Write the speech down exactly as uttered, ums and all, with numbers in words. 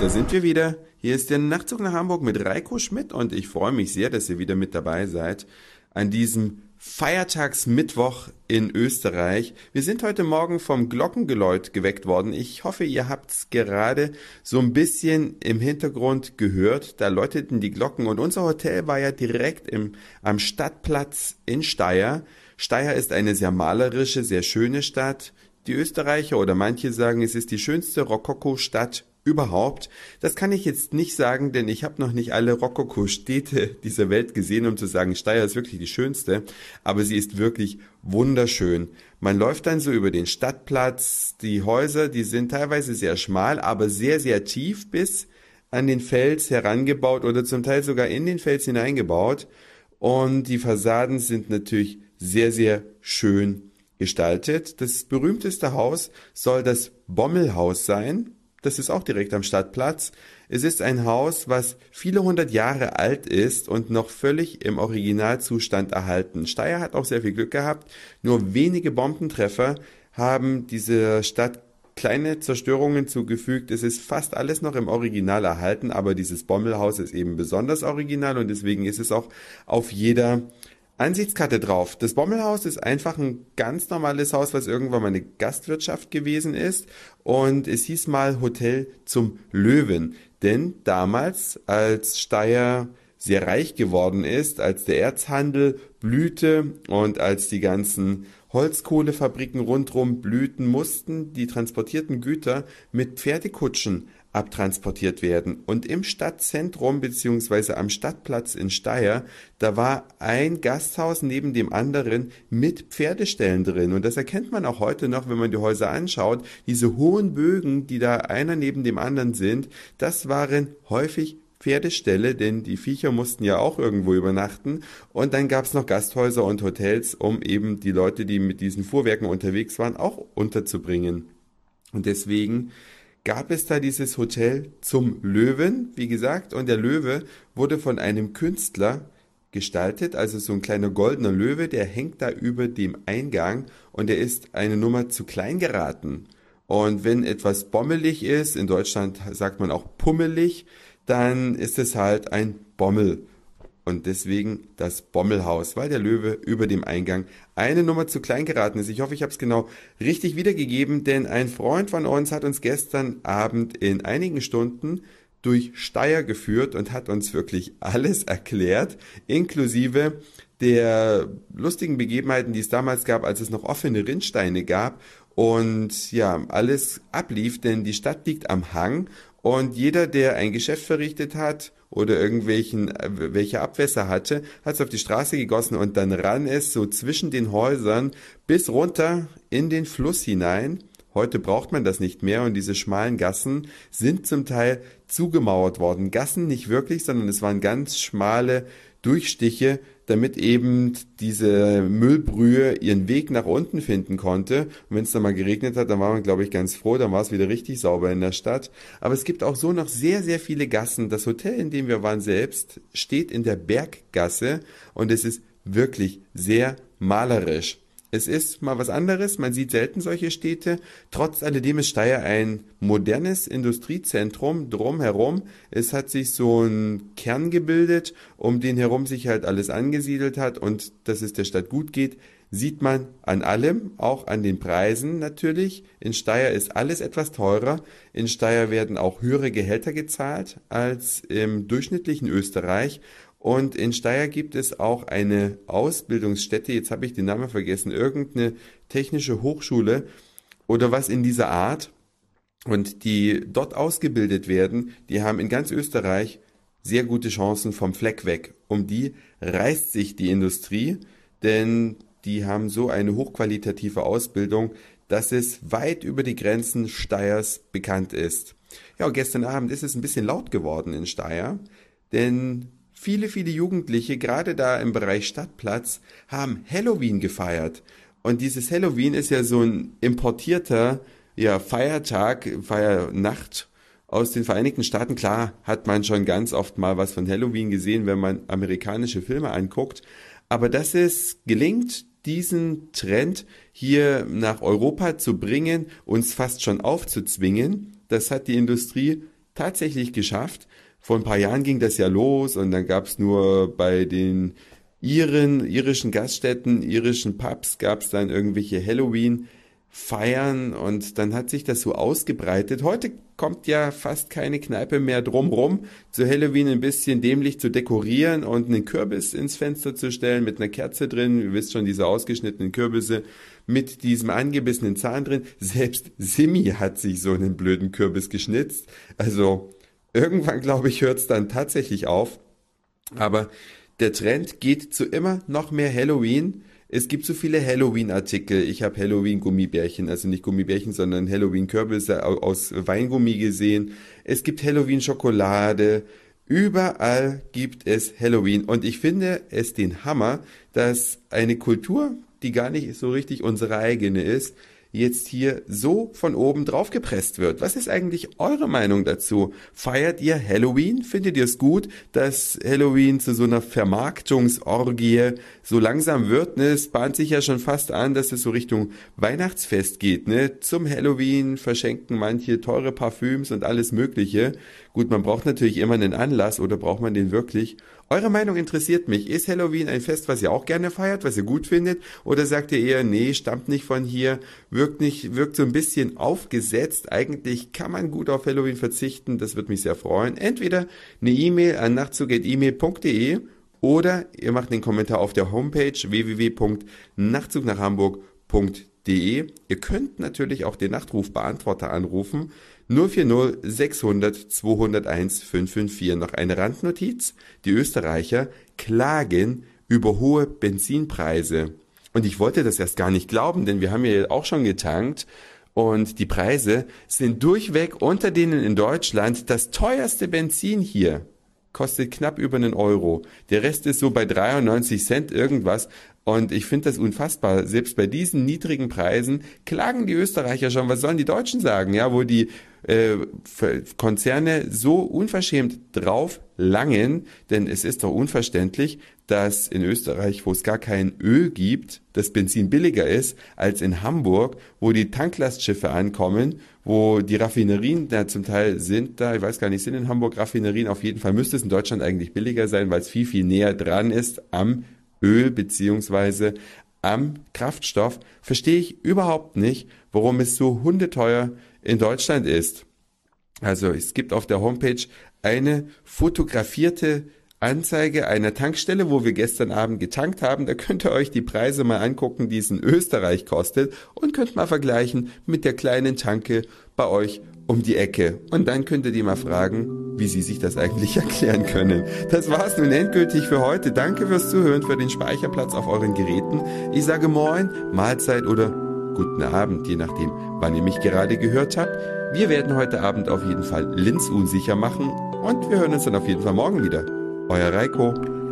Da sind wir wieder. Hier ist der Nachtzug nach Hamburg mit Reiko Schmidt und ich freue mich sehr, dass ihr wieder mit dabei seid an diesem Feiertagsmittwoch in Österreich. Wir sind heute Morgen vom Glockengeläut geweckt worden. Ich hoffe, ihr habt's gerade so ein bisschen im Hintergrund gehört. Da läuteten die Glocken und unser Hotel war ja direkt im, am Stadtplatz in Steyr. Steyr ist eine sehr malerische, sehr schöne Stadt. Die Österreicher oder manche sagen, es ist die schönste Rokoko-Stadt überhaupt. Das kann ich jetzt nicht sagen, denn ich habe noch nicht alle Rokoko-Städte dieser Welt gesehen, um zu sagen, Steyr ist wirklich die schönste, aber sie ist wirklich wunderschön. Man läuft dann so über den Stadtplatz, die Häuser, die sind teilweise sehr schmal, aber sehr, sehr tief bis an den Fels herangebaut oder zum Teil sogar in den Fels hineingebaut und die Fassaden sind natürlich sehr, sehr schön gestaltet. Das berühmteste Haus soll das Bommelhaus sein. Das ist auch direkt am Stadtplatz. Es ist ein Haus, was viele hundert Jahre alt ist und noch völlig im Originalzustand erhalten. Steyr hat auch sehr viel Glück gehabt. Nur wenige Bombentreffer haben dieser Stadt kleine Zerstörungen zugefügt. Es ist fast alles noch im Original erhalten, aber dieses Bommelhaus ist eben besonders original und deswegen ist es auch auf jeder Ansichtskarte drauf. Das Bommelhaus ist einfach ein ganz normales Haus, was irgendwann mal eine Gastwirtschaft gewesen ist und es hieß mal Hotel zum Löwen, denn damals, als Steyr sehr reich geworden ist, als der Erzhandel blühte und als die ganzen Holzkohlefabriken rundherum blühten, mussten die transportierten Güter mit Pferdekutschen abtransportiert werden. Und im Stadtzentrum beziehungsweise am Stadtplatz in Steyr, da war ein Gasthaus neben dem anderen mit Pferdeställen drin. Und das erkennt man auch heute noch, wenn man die Häuser anschaut. Diese hohen Bögen, die da einer neben dem anderen sind, das waren häufig Pferdeställe, denn die Viecher mussten ja auch irgendwo übernachten. Und dann gab es noch Gasthäuser und Hotels, um eben die Leute, die mit diesen Fuhrwerken unterwegs waren, auch unterzubringen. Und deswegen gab es da dieses Hotel zum Löwen, wie gesagt, und der Löwe wurde von einem Künstler gestaltet, also so ein kleiner goldener Löwe, der hängt da über dem Eingang und der ist eine Nummer zu klein geraten. Und wenn etwas bommelig ist, in Deutschland sagt man auch pummelig, dann ist es halt ein Bommel. Und deswegen das Bommelhaus, weil der Löwe über dem Eingang eine Nummer zu klein geraten ist. Ich hoffe, ich habe es genau richtig wiedergegeben, denn ein Freund von uns hat uns gestern Abend in einigen Stunden durch Steyr geführt und hat uns wirklich alles erklärt, inklusive der lustigen Begebenheiten, die es damals gab, als es noch offene Rinnsteine gab und ja, alles ablief, denn die Stadt liegt am Hang und jeder, der ein Geschäft verrichtet hat oder irgendwelchen welche Abwässer hatte, hat es auf die Straße gegossen und dann rann es so zwischen den Häusern bis runter in den Fluss hinein. Heute braucht man das nicht mehr und diese schmalen Gassen sind zum Teil zugemauert worden. Gassen nicht wirklich, sondern es waren ganz schmale Durchstiche, damit eben diese Müllbrühe ihren Weg nach unten finden konnte. Und wenn es dann mal geregnet hat, dann war man, glaube ich, ganz froh, dann war es wieder richtig sauber in der Stadt. Aber es gibt auch so noch sehr, sehr viele Gassen. Das Hotel, in dem wir waren selbst, steht in der Berggasse und es ist wirklich sehr malerisch. Es ist mal was anderes, man sieht selten solche Städte. Trotz alledem ist Steyr ein modernes Industriezentrum drumherum. Es hat sich so ein Kern gebildet, um den herum sich halt alles angesiedelt hat und dass es der Stadt gut geht, sieht man an allem, auch an den Preisen natürlich. In Steyr ist alles etwas teurer. In Steyr werden auch höhere Gehälter gezahlt als im durchschnittlichen Österreich. Und in Steyr gibt es auch eine Ausbildungsstätte, jetzt habe ich den Namen vergessen, irgendeine technische Hochschule oder was in dieser Art. Und die dort ausgebildet werden, die haben in ganz Österreich sehr gute Chancen vom Fleck weg. Um die reißt sich die Industrie, denn die haben so eine hochqualitative Ausbildung, dass es weit über die Grenzen Steyrs bekannt ist. Ja, und gestern Abend ist es ein bisschen laut geworden in Steyr, denn viele, viele Jugendliche, gerade da im Bereich Stadtplatz, haben Halloween gefeiert. Und dieses Halloween ist ja so ein importierter ja, Feiertag, Feiernacht aus den Vereinigten Staaten. Klar hat man schon ganz oft mal was von Halloween gesehen, wenn man amerikanische Filme anguckt. Aber dass es gelingt, diesen Trend hier nach Europa zu bringen, uns fast schon aufzuzwingen, das hat die Industrie tatsächlich geschafft. Vor ein paar Jahren ging das ja los und dann gab es nur bei den Iren, irischen Gaststätten, irischen Pubs gab es dann irgendwelche Halloween-Feiern und dann hat sich das so ausgebreitet. Heute kommt ja fast keine Kneipe mehr drumrum, zu Halloween ein bisschen dämlich zu dekorieren und einen Kürbis ins Fenster zu stellen mit einer Kerze drin. Ihr wisst schon, diese ausgeschnittenen Kürbisse mit diesem angebissenen Zahn drin. Selbst Simi hat sich so einen blöden Kürbis geschnitzt. Also irgendwann, glaube ich, hört es dann tatsächlich auf. Aber der Trend geht zu immer noch mehr Halloween. Es gibt so viele Halloween-Artikel. Ich habe Halloween-Gummibärchen, also nicht Gummibärchen, sondern Halloween-Kürbisse aus Weingummi gesehen. Es gibt Halloween-Schokolade. Überall gibt es Halloween. Und ich finde es den Hammer, dass eine Kultur, die gar nicht so richtig unsere eigene ist, jetzt hier so von oben drauf gepresst wird. Was ist eigentlich eure Meinung dazu? Feiert ihr Halloween? Findet ihr es gut, dass Halloween zu so einer Vermarktungsorgie so langsam wird? Ne? Es bahnt sich ja schon fast an, dass es so Richtung Weihnachtsfest geht. Ne? Zum Halloween verschenken manche teure Parfüms und alles Mögliche. Gut, man braucht natürlich immer einen Anlass, oder braucht man den wirklich? Eure Meinung interessiert mich. Ist Halloween ein Fest, was ihr auch gerne feiert, was ihr gut findet? Oder sagt ihr eher, nee, stammt nicht von hier, wirkt nicht, wirkt so ein bisschen aufgesetzt. Eigentlich kann man gut auf Halloween verzichten. Das würde mich sehr freuen. Entweder eine E-Mail an nachtzug at e mail punkt de oder ihr macht den Kommentar auf der Homepage w w w punkt nachtzug nach hamburg punkt de. Ihr könnt natürlich auch den Nachtrufbeantworter anrufen. null vier null sechshundert zweihunderteins fünfhundertfünfundfünfzig. Noch eine Randnotiz. Die Österreicher klagen über hohe Benzinpreise. Und ich wollte das erst gar nicht glauben, denn wir haben ja auch schon getankt. Und die Preise sind durchweg unter denen in Deutschland. Das teuerste Benzin hier kostet knapp über einen Euro. Der Rest ist so bei dreiundneunzig Cent irgendwas. Und ich finde das unfassbar. Selbst bei diesen niedrigen Preisen klagen die Österreicher schon. Was sollen die Deutschen sagen? Ja, wo die äh, Konzerne so unverschämt drauf langen. Denn es ist doch unverständlich, dass in Österreich, wo es gar kein Öl gibt, das Benzin billiger ist als in Hamburg, wo die Tanklastschiffe ankommen, wo die Raffinerien da zum Teil sind, da, ich weiß gar nicht, sind in Hamburg Raffinerien, auf jeden Fall müsste es in Deutschland eigentlich billiger sein, weil es viel, viel näher dran ist am Öl beziehungsweise am Kraftstoff. Verstehe ich überhaupt nicht, warum es so hundeteuer in Deutschland ist. Also es gibt auf der Homepage eine fotografierte Anzeige einer Tankstelle, wo wir gestern Abend getankt haben. Da könnt ihr euch die Preise mal angucken, die es in Österreich kostet und könnt mal vergleichen mit der kleinen Tanke bei euch um die Ecke. Und dann könnt ihr die mal fragen, wie sie sich das eigentlich erklären können. Das war's nun endgültig für heute. Danke fürs Zuhören, für den Speicherplatz auf euren Geräten. Ich sage Moin, Mahlzeit oder guten Abend, je nachdem, wann ihr mich gerade gehört habt. Wir werden heute Abend auf jeden Fall Linz unsicher machen und wir hören uns dann auf jeden Fall morgen wieder. Euer Reiko.